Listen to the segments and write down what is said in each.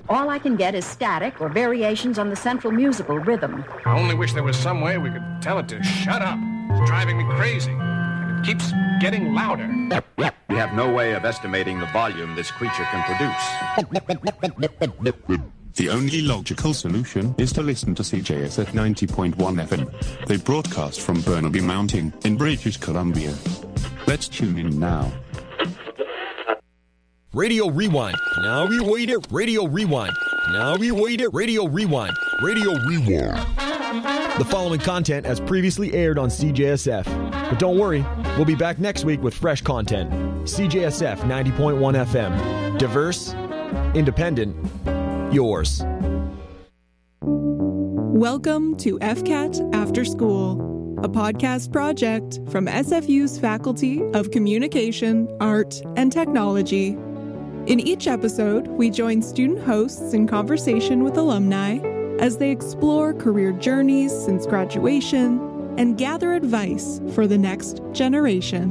All I can get is static or variations on the central musical rhythm. I only wish there was some way we could tell it to shut up. It's driving me crazy. And it keeps getting louder. We have no way of estimating the volume this creature can produce. The only logical solution is to listen to CJS at 90.1 FM. They broadcast from Burnaby Mountain in British Columbia. Let's tune in now. Radio Rewind. Now we wait it. Radio Rewind. Now we wait it. Radio Rewind. Radio Rewind. The following content has previously aired on CJSF. But don't worry, we'll be back next week with fresh content. CJSF 90.1 FM. Diverse, independent, yours. Welcome to FCAT After School, a podcast project from SFU's Faculty of Communication, Art, and Technology. In each episode, we join student hosts in conversation with alumni as they explore career journeys since graduation and gather advice for the next generation.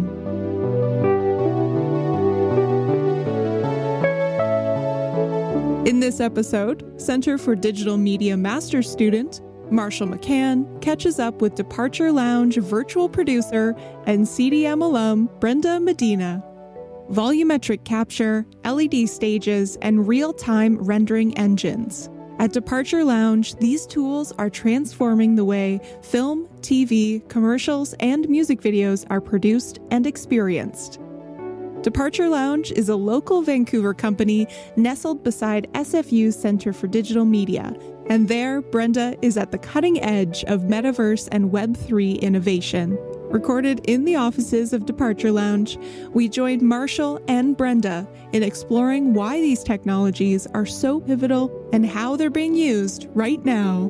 In this episode, Center for Digital Media Master's student Marshall McCann catches up with Departure Lounge virtual producer and CDM alum Brenda Medina. Volumetric capture, LED stages, and real-time rendering engines. At Departure Lounge, these tools are transforming the way film, TV, commercials, and music videos are produced and experienced. Departure Lounge is a local Vancouver company nestled beside SFU's Center for Digital Media, and there, Brenda is at the cutting edge of metaverse and Web3 innovation. Recorded in the offices of Departure Lounge, we joined Marshall and Brenda in exploring why these technologies are so pivotal and how they're being used right now.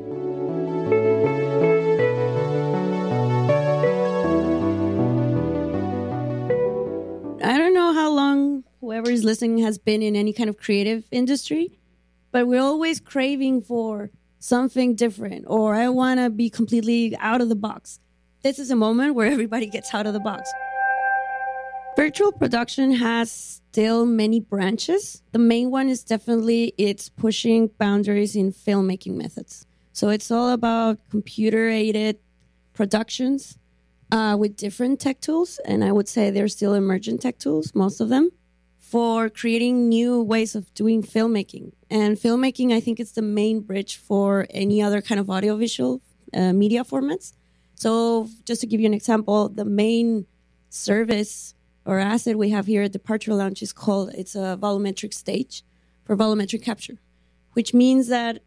I don't know how long whoever is listening has been in any kind of creative industry, but we're always craving for something different, or I want to be completely out of the box. This is a moment where everybody gets out of the box. Virtual production has still many branches. The main one is definitely it's pushing boundaries in filmmaking methods. So it's all about computer-aided productions with different tech tools, and I would say they're still emergent tech tools, most of them, for creating new ways of doing filmmaking. And filmmaking, I think, is the main bridge for any other kind of audiovisual media formats. So just to give you an example, the main service or asset we have here at Departure Lounge is it's a volumetric stage for volumetric capture, which means that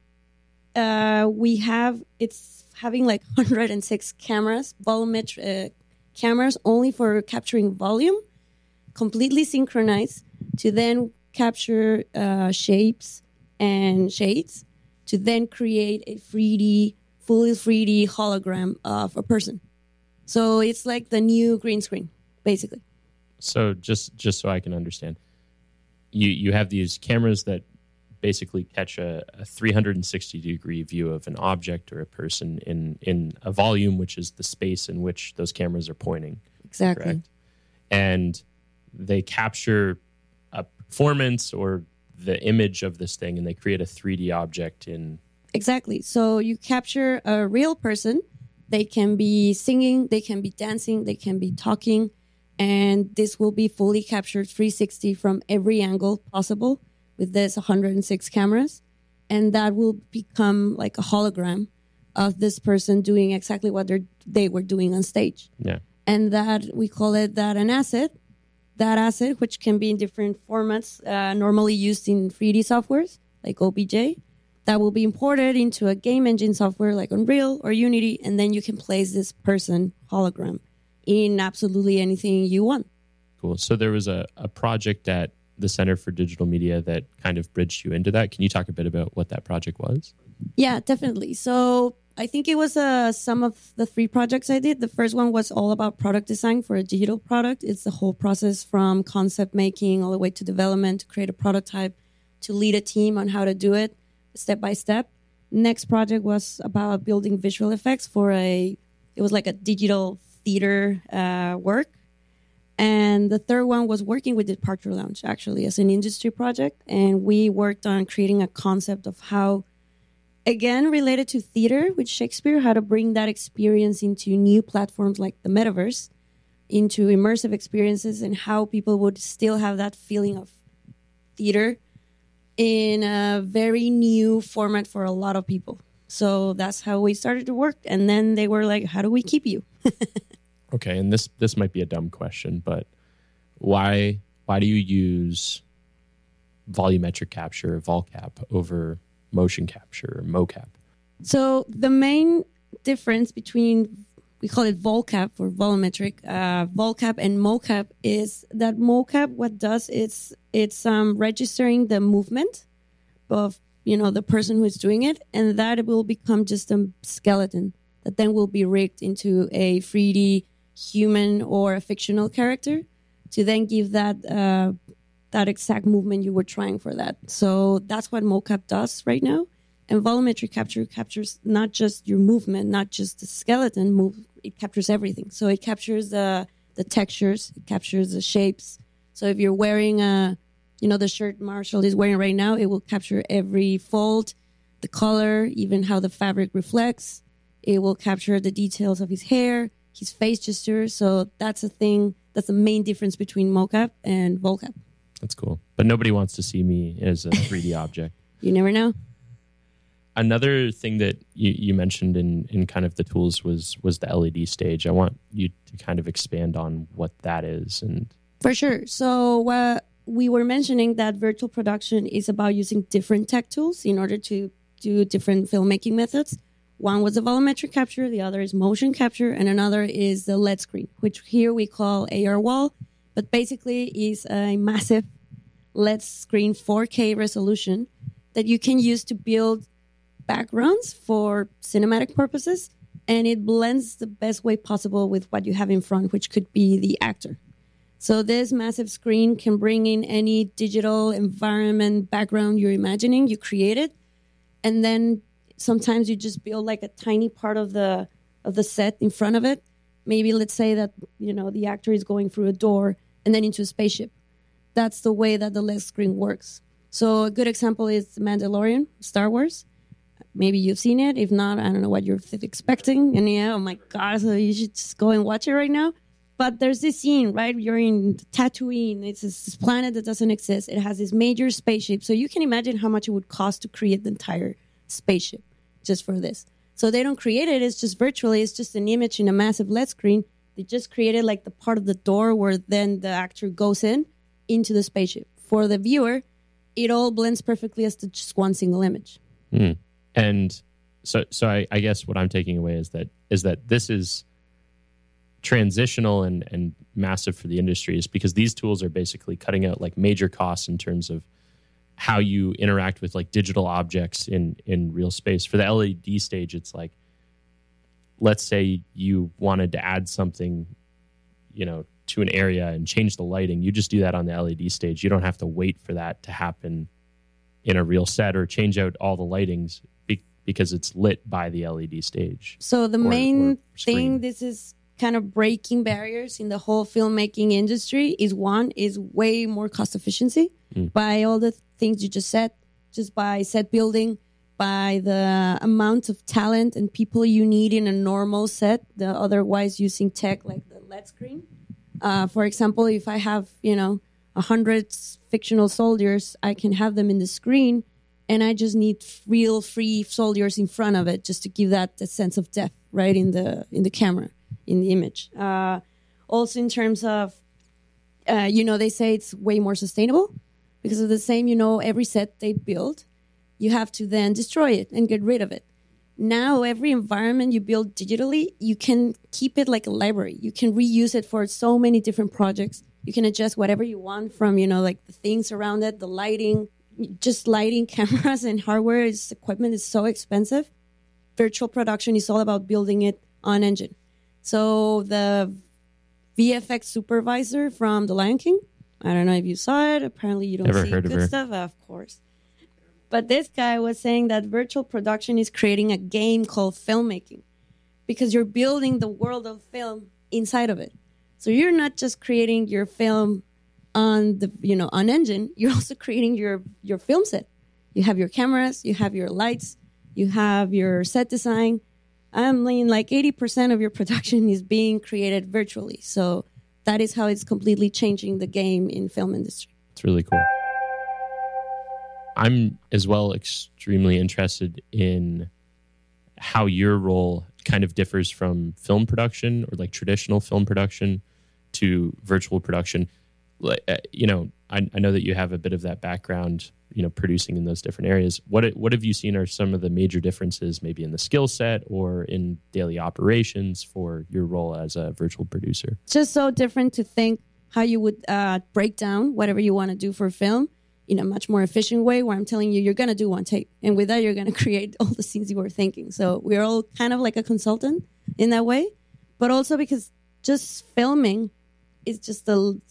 it's having like 106 cameras, volumetric cameras only for capturing volume, completely synchronized to then capture shapes and shades to then create a fully 3D hologram of a person. So it's like the new green screen, basically. So just so I can understand, you have these cameras that basically catch a 360-degree view of an object or a person in a volume, which is the space in which those cameras are pointing. Exactly. Correct? And they capture a performance or the image of this thing, and they create a 3D object in... Exactly. So you capture a real person. They can be singing, they can be dancing, they can be talking, and this will be fully captured 360 from every angle possible with this 106 cameras. And that will become like a hologram of this person doing exactly what they were doing on stage. Yeah. And that we call it an asset. That asset, which can be in different formats, normally used in 3D softwares like OBJ, that will be imported into a game engine software like Unreal or Unity, and then you can place this person hologram in absolutely anything you want. Cool. So there was a project at the Center for Digital Media that kind of bridged you into that. Can you talk a bit about what that project was? Yeah, definitely. So I think it was some of the 3 projects I did. The first one was all about product design for a digital product. It's the whole process from concept making all the way to development, to create a prototype, to lead a team on how to do it step by step. Next project was about building visual effects for it was like a digital theater work. And the third one was working with Departure Lounge, actually, as an industry project. And we worked on creating a concept of how, again, related to theater with Shakespeare, how to bring that experience into new platforms like the metaverse, into immersive experiences, and how people would still have that feeling of theater in a very new format for a lot of people. So that's how we started to work. And then they were like, how do we keep you? Okay, and this might be a dumb question, but why do you use volumetric capture, VolCap, over motion capture or mocap? So the main difference between, we call it VolCap or volumetric, VolCap and mocap is that mocap, what does is it's registering the movement of, the person who is doing it, and that will become just a skeleton that then will be rigged into a 3D human or a fictional character to then give that exact movement you were trying for that. So that's what mocap does right now. And volumetric capture captures not just your movement, not just the skeleton move, it captures everything. So it captures the textures, it captures the shapes. So if you're wearing the shirt Marshall is wearing right now, it will capture every fold, the color, even how the fabric reflects. It will capture the details of his hair, his face gesture. So that's a thing. That's the main difference between mocap and VolCap. That's cool. But nobody wants to see me as a 3D object. You never know. Another thing that you mentioned in kind of the tools was the LED stage. I want you to kind of expand on what that is. And for sure. So we were mentioning that virtual production is about using different tech tools in order to do different filmmaking methods. One was the volumetric capture, the other is motion capture, and another is the LED screen, which here we call AR wall, but basically is a massive LED screen 4K resolution that you can use to build backgrounds for cinematic purposes, and it blends the best way possible with what you have in front, which could be the actor. So this massive screen can bring in any digital environment background you're imagining, you create it, and then sometimes you just build like a tiny part of the set in front of it. Maybe let's say that, the actor is going through a door and then into a spaceship. That's the way that the LED screen works. So a good example is The Mandalorian, Star Wars. Maybe you've seen it. If not, I don't know what you're expecting. And oh my God, so you should just go and watch it right now. But there's this scene, right? You're in Tatooine. It's this planet that doesn't exist. It has this major spaceship. So you can imagine how much it would cost to create the entire spaceship just for this. So they don't create it. It's just virtually. It's just an image in a massive LED screen. They just created like the part of the door where then the actor goes into the spaceship. For the viewer, it all blends perfectly as to just one single image. Mm. And so I guess what I'm taking away is that this is transitional and massive for the industry, is because these tools are basically cutting out like major costs in terms of how you interact with like digital objects in real space. For the LED stage, it's like, let's say you wanted to add something, to an area and change the lighting. You just do that on the LED stage. You don't have to wait for that to happen in a real set or change out all the lightings because it's lit by the LED stage. So the main thing, this is kind of breaking barriers in the whole filmmaking industry, is way more cost efficiency by all the things you just said, just by set building, by the amount of talent and people you need in a normal set, otherwise using tech like the LED screen. For example, if I have, 100 fictional soldiers, I can have them in the screen, and I just need real free soldiers in front of it just to give that a sense of depth, right, in the camera, in the image. Also, in terms of, they say it's way more sustainable because of the same, every set they build, you have to then destroy it and get rid of it. Now, every environment you build digitally, you can keep it like a library. You can reuse it for so many different projects. You can adjust whatever you want from, like the things around it, the lighting, just lighting, cameras and hardware, equipment is so expensive. Virtual production is all about building it on engine. So the VFX supervisor from The Lion King, I don't know if you saw it. Apparently you don't Never see heard good of her. stuff. Of course. But this guy was saying that virtual production is creating a game called filmmaking because you're building the world of film inside of it. So you're not just creating your film on the, on engine, you're also creating your film set. You have your cameras, you have your lights, you have your set design. I mean, like 80% of your production is being created virtually. So that is how it's completely changing the game in film industry. It's really cool. I'm as well extremely interested in how your role kind of differs from film production or like traditional film production to virtual production. I know that you have a bit of that background, producing in those different areas. What have you seen are some of the major differences maybe in the skill set or in daily operations for your role as a virtual producer? It's just so different to think how you would break down whatever you want to do for film in a much more efficient way, where I'm telling you, you're going to do one take. And with that, you're going to create all the scenes you were thinking. So we're all kind of like a consultant in that way. But also because just filming is just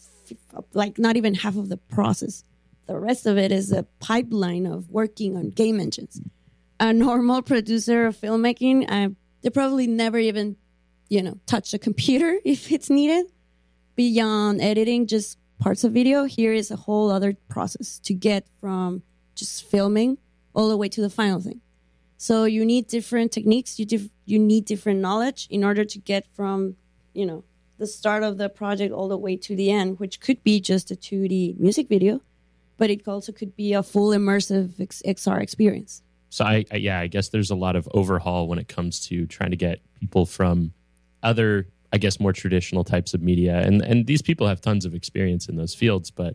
not even half of the process. The rest of it is a pipeline of working on game engines. A normal producer of filmmaking, they probably never even, touch a computer if it's needed. Beyond editing just parts of video, here is a whole other process to get from just filming all the way to the final thing. So you need different techniques, you need different knowledge in order to get from, the start of the project all the way to the end, which could be just a 2D music video, but it also could be a full immersive XR experience. So I guess there's a lot of overhaul when it comes to trying to get people from other, I guess, more traditional types of media. And these people have tons of experience in those fields. But,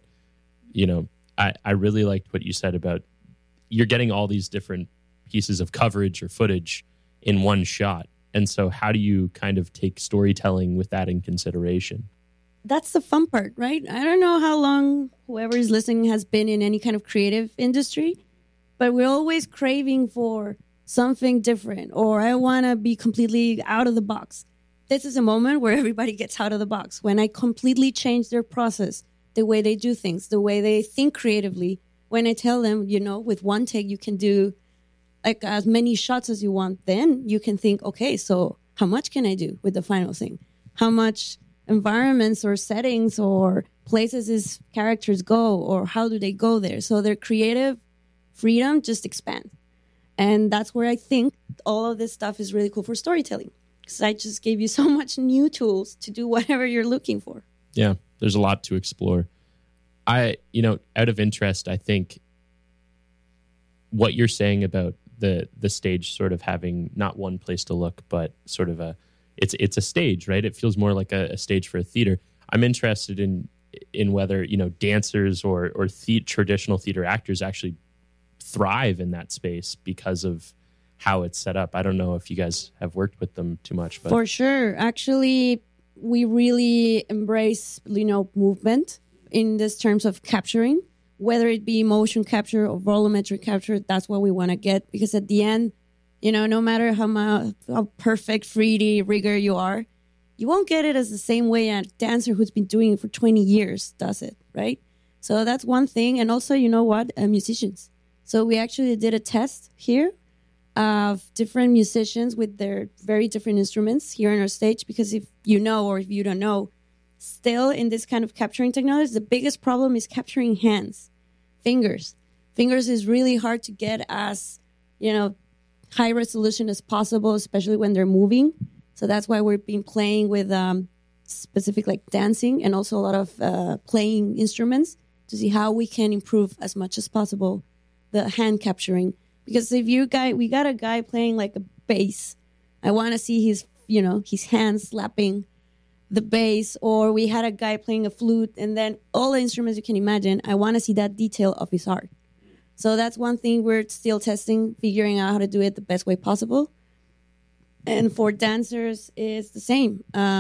I really liked what you said about you're getting all these different pieces of coverage or footage in one shot. And so how do you kind of take storytelling with that in consideration? That's the fun part, right? I don't know how long whoever is listening has been in any kind of creative industry, but we're always craving for something different, or I want to be completely out of the box. This is a moment where everybody gets out of the box. When I completely change their process, the way they do things, the way they think creatively, when I tell them, with one take, you can do like as many shots as you want, then you can think, okay, so how much can I do with the final thing? How much environments or settings or places these characters go, or how do they go there? So their creative freedom just expands. And that's where I think all of this stuff is really cool for storytelling, because I just gave you so much new tools to do whatever you're looking for. Yeah, there's a lot to explore. Out of interest, I think what you're saying about the stage sort of having not one place to look, but sort of it's a stage, right? It feels more like a stage for a theater. I'm interested in whether, dancers or traditional theater actors actually thrive in that space because of how it's set up. I don't know if you guys have worked with them too much, but for sure. Actually, we really embrace, movement in this terms of capturing, whether it be motion capture or volumetric capture. That's what we want to get, because at the end, no matter how perfect 3D rigor you are, you won't get it as the same way a dancer who's been doing it for 20 years does it, right? So that's one thing. And also, musicians. So we actually did a test here of different musicians with their very different instruments here on our stage, because if you know, or if you don't know, still in this kind of capturing technology, the biggest problem is capturing hands, fingers. Fingers is really hard to get as, high resolution as possible, especially when they're moving. So that's why we've been playing with specific like dancing and also a lot of playing instruments to see how we can improve as much as possible the hand capturing. Because if we got a guy playing like a bass, I want to see his hands slapping the bass, or we had a guy playing a flute, and then all the instruments you can imagine, I want to see that detail of his art. So that's one thing we're still testing, figuring out how to do it the best way possible. And for dancers, it's the same.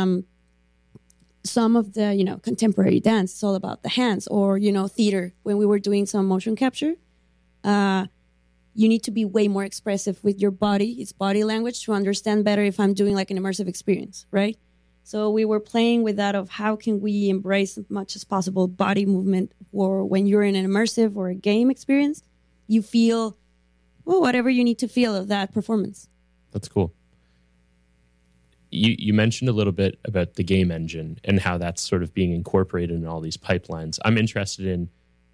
Some of the, contemporary dance, it's all about the hands, or, theater. When we were doing some motion capture, you need to be way more expressive with your body. It's body language to understand better if I'm doing like an immersive experience, right? So we were playing with that of how can we embrace as much as possible body movement, or when you're in an immersive or a game experience, you feel whatever you need to feel of that performance. That's cool. You mentioned a little bit about the game engine and how that's sort of being incorporated in all these pipelines. I'm interested in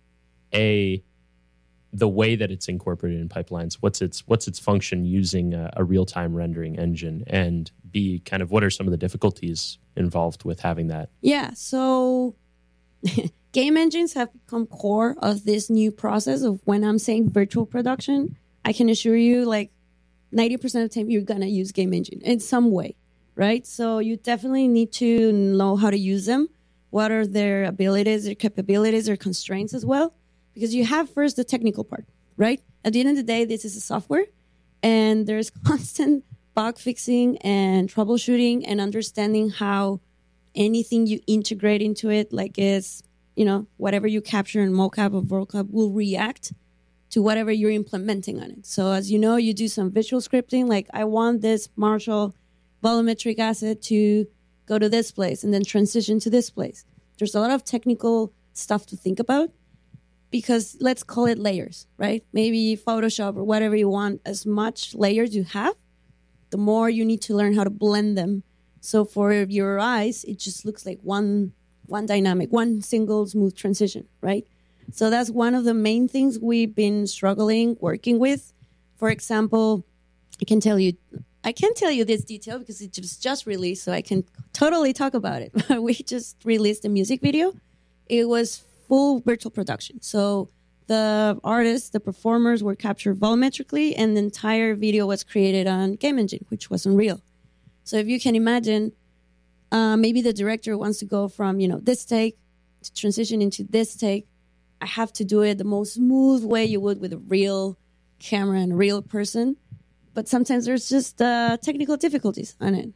the way that it's incorporated in pipelines. What's its function using a real-time rendering engine, and B, kind of what are some of the difficulties involved with having that? Yeah, so game engines have become core of this new process of when I'm saying virtual production. I can assure you, like 90% of the time, you're gonna use game engine in some way, right? So you definitely need to know how to use them. What are their abilities, their capabilities, their constraints as well? Because you have first the technical part, right? At the end of the day, this is a software, and there's constant bug fixing and troubleshooting and understanding how anything you integrate into it, like is, whatever you capture in mocap or vocap, will react to whatever you're implementing on it. So as you know, you do some visual scripting, like I want this Marshall volumetric asset to go to this place and then transition to this place. There's a lot of technical stuff to think about, because let's call it layers, right? Maybe Photoshop or whatever you want, as much layers you have, the more you need to learn how to blend them. So for your eyes, it just looks like one dynamic, one single smooth transition, right? So that's one of the main things we've been struggling, working with. For example, I can't tell you this detail because it was just released, so I can totally talk about it. We just released a music video. It was full virtual production. So the artists, the performers were captured volumetrically, and the entire video was created on Game Engine, which was Unreal. So if you can imagine, maybe the director wants to go from, this take to transition into this take. I have to do it the most smooth way you would with a real camera and a real person. But sometimes there's just technical difficulties on it.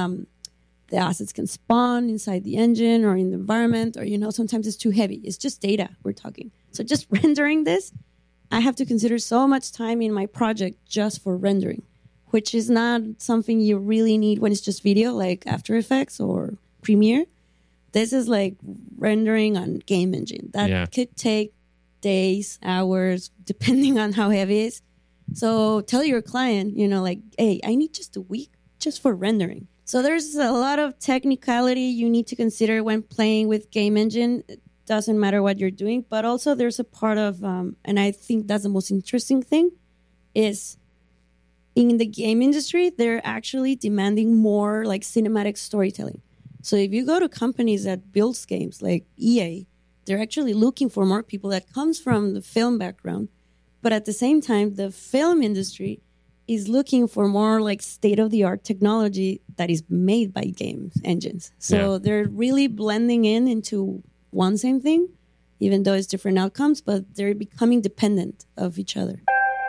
The assets can spawn inside the engine or in the environment, or, sometimes it's too heavy. It's just data we're talking. So just rendering this, I have to consider so much time in my project just for rendering, which is not something you really need when it's just video, like After Effects or Premiere. This is like rendering on Game Engine. That could take days, hours, depending on how heavy it is. So tell your client, hey, I need just a week just for rendering. So there's a lot of technicality you need to consider when playing with Game Engine. It doesn't matter what you're doing, but also there's a part of, and I think that's the most interesting thing, is in the game industry, they're actually demanding more like cinematic storytelling. So if you go to companies that builds games like EA, they're actually looking for more people that comes from the film background. But at the same time, the film industry is looking for more like state-of-the-art technology that is made by game engines. So they're really blending into one same thing, even though it's different outcomes, but they're becoming dependent of each other.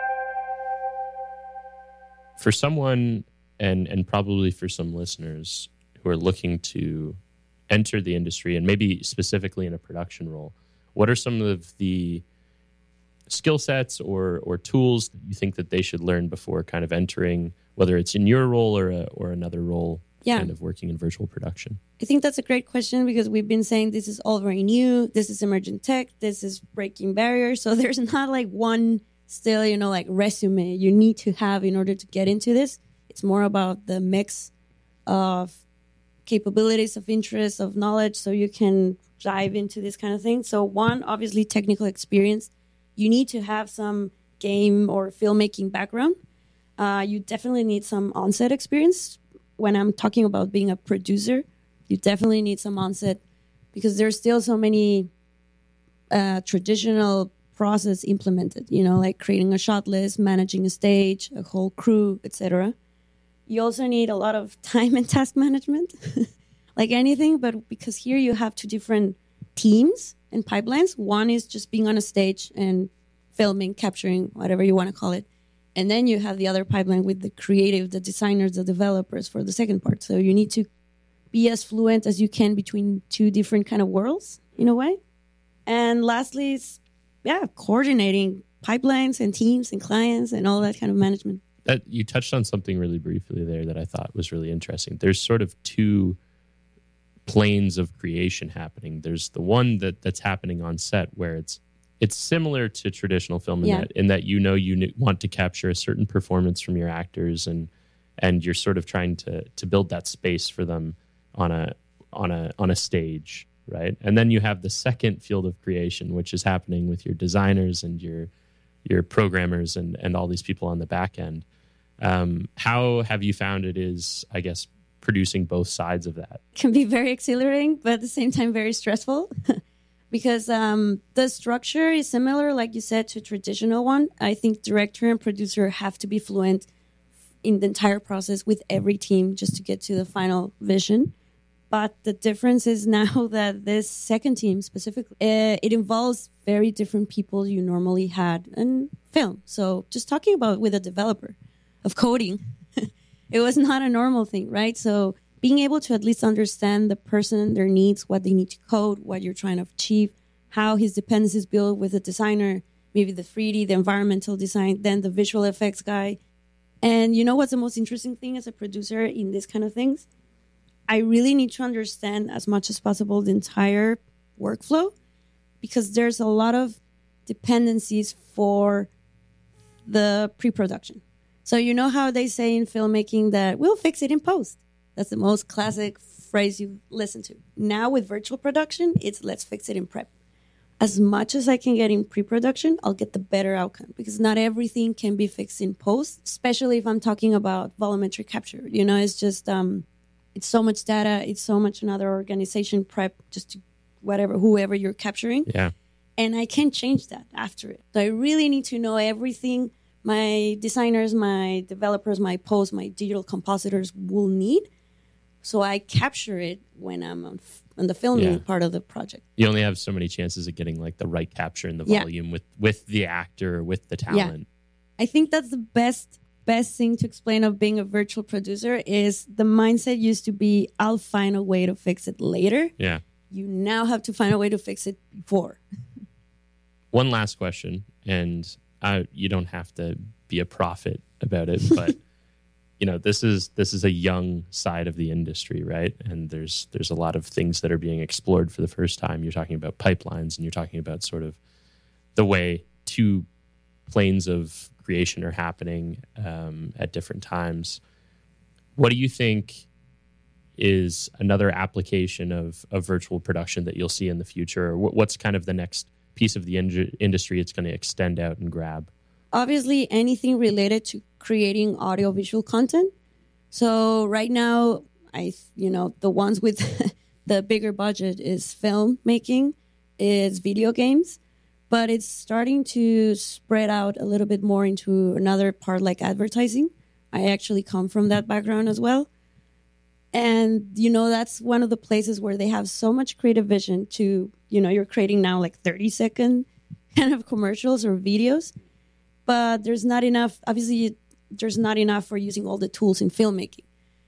For someone, and probably for some listeners who are looking to enter the industry, and maybe specifically in a production role, what are some of the skill sets or tools that you think that they should learn before kind of entering, whether it's in your role or another role, kind of working in virtual production? I think that's a great question, because we've been saying this is all very new, this is emergent tech, this is breaking barriers. So there's not like one still, like resume you need to have in order to get into this. It's more about the mix of capabilities, of interest, of knowledge, so you can dive into this kind of thing. So one, obviously technical experience. You need to have some game or filmmaking background. You definitely need some on-set experience. When I'm talking about being a producer, you definitely need some on-set, because there's still so many traditional process implemented, like creating a shot list, managing a stage, a whole crew, etc. You also need a lot of time and task management, like anything, but because here you have two different teams and pipelines. One is just being on a stage and filming, capturing, whatever you want to call it. And then you have the other pipeline with the creative, the designers, the developers for the second part. So you need to be as fluent as you can between two different kind of worlds in a way. And lastly, is, coordinating pipelines and teams and clients and all that kind of management. That you touched on something really briefly there that I thought was really interesting. There's sort of two planes of creation happening. There's the one that's happening on set, where it's similar to traditional film in that you want to capture a certain performance from your actors and and you're sort of trying to build that space for them on a stage, right? And then you have the second field of creation, which is happening with your designers and your programmers and all these people on the back end. How have you found it is, I guess, producing both sides of that? It can be very exhilarating, but at the same time very stressful. Because the structure is similar, like you said, to a traditional one. I think director and producer have to be fluent in the entire process with every team just to get to the final vision. But the difference is now that this second team specifically, it involves very different people you normally had in film. So just talking about with a developer of coding, it was not a normal thing, right? So being able to at least understand the person, their needs, what they need to code, what you're trying to achieve, how his dependencies build with the designer, maybe the 3D, the environmental design, then the visual effects guy. And you know what's the most interesting thing as a producer in this kind of things? I really need to understand as much as possible the entire workflow, because there's a lot of dependencies for the pre-production. So you know how they say in filmmaking that we'll fix it in post. That's the most classic phrase you listen to. Now with virtual production, it's let's fix it in prep. As much as I can get in pre-production, I'll get the better outcome, because not everything can be fixed in post, especially if I'm talking about volumetric capture. You know, it's just, it's so much data. It's so much another organization prep just to whoever you're capturing. Yeah. And I can't change that after it. So I really need to know everything my designers, my developers, my post, my digital compositors will need. So I capture it when I'm on the filming part of the project. You only have so many chances of getting like the right capture in the volume with the actor, with the talent. Yeah. I think that's the best thing to explain of being a virtual producer is the mindset used to be, I'll find a way to fix it later. Yeah. You now have to find a way to fix it before. One last question, and you don't have to be a prophet about it, but you know, this is a young side of the industry, right? And there's a lot of things that are being explored for the first time. You're talking about pipelines, and you're talking about sort of the way two planes of creation are happening at different times. What do you think is another application of virtual production that you'll see in the future? Or what's kind of the next piece of the industry it's going to extend out and grab? Obviously, anything related to creating audiovisual content. So right now, the ones with the bigger budget is filmmaking, is video games, but it's starting to spread out a little bit more into another part like advertising. I actually come from that background as well. And, that's one of the places where they have so much creative vision to, you're creating now like 30-second kind of commercials or videos. But there's not enough, obviously, there's not enough for using all the tools in filmmaking.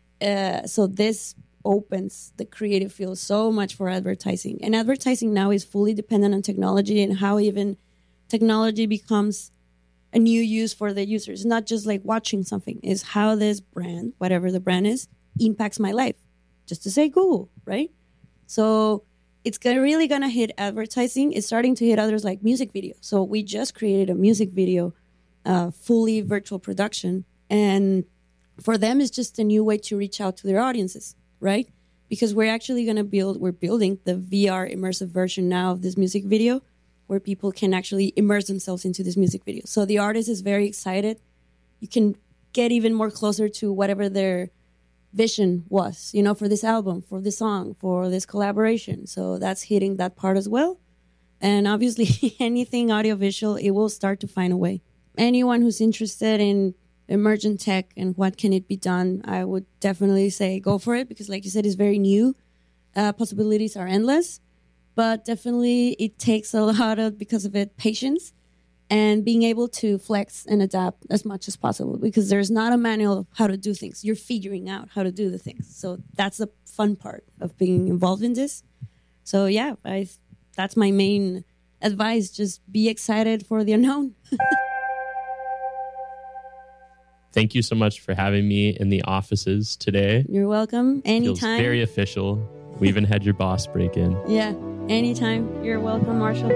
So this opens the creative field so much for advertising. And advertising now is fully dependent on technology and how even technology becomes a new use for the users. Not just like watching something, is how this brand, whatever the brand is, impacts my life. Just to say Google, right? So it's really going to hit advertising. It's starting to hit others like music video. So we just created a music video, fully virtual production. And for them, it's just a new way to reach out to their audiences, right? Because we're actually going to we're building the VR immersive version now of this music video where people can actually immerse themselves into this music video. So the artist is very excited. You can get even more closer to whatever their vision was, for this album, for this song, for this collaboration. So that's hitting that part as well. And obviously anything audiovisual, it will start to find a way. Anyone who's interested in emergent tech and what can it be done, I would definitely say go for it, because like you said, it's very new. Possibilities are endless, but definitely it takes a lot of, because of it, patience and being able to flex and adapt as much as possible, because there's not a manual of how to do things. You're figuring out how to do the things. So that's the fun part of being involved in this. So yeah, that's my main advice. Just be excited for the unknown. Thank you so much for having me in the offices today. You're welcome. Anytime. Feels very official. We even had your boss break in. Yeah, anytime. You're welcome, Marshall.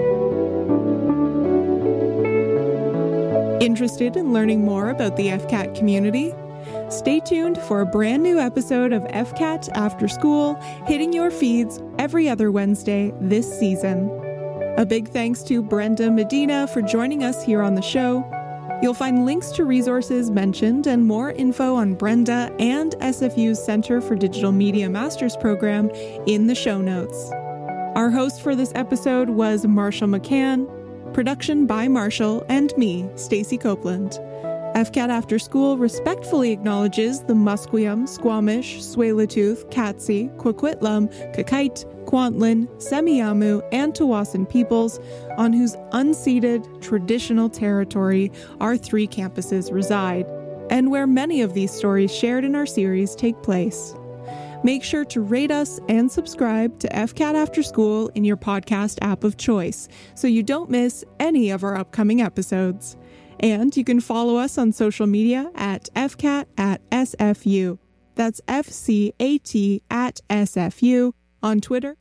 Interested in learning more about the FCAT community? Stay tuned for a brand new episode of FCAT After School, hitting your feeds every other Wednesday this season. A big thanks to Brenda Medina for joining us here on the show. You'll find links to resources mentioned and more info on Brenda and SFU's Center for Digital Media Master's Program in the show notes. Our host for this episode was Marshall McCann. Production by Marshall and me, Stacey Copeland. FCAT After School respectfully acknowledges the Musqueam, Squamish, Tsleil-Waututh, Katzie, Coquitlam, Kakite, Kwantlen, Semiahmoo, and Tawasin peoples on whose unceded traditional territory our 3 campuses reside, and where many of these stories shared in our series take place. Make sure to rate us and subscribe to FCAT After School in your podcast app of choice so you don't miss any of our upcoming episodes. And you can follow us on social media at FCAT@SFU. That's FCAT@SFU on Twitter.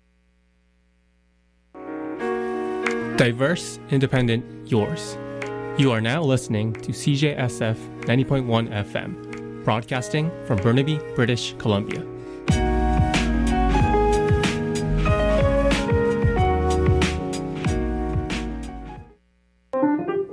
Diverse, independent, yours. You are now listening to CJSF 90.1 FM, broadcasting from Burnaby, British Columbia.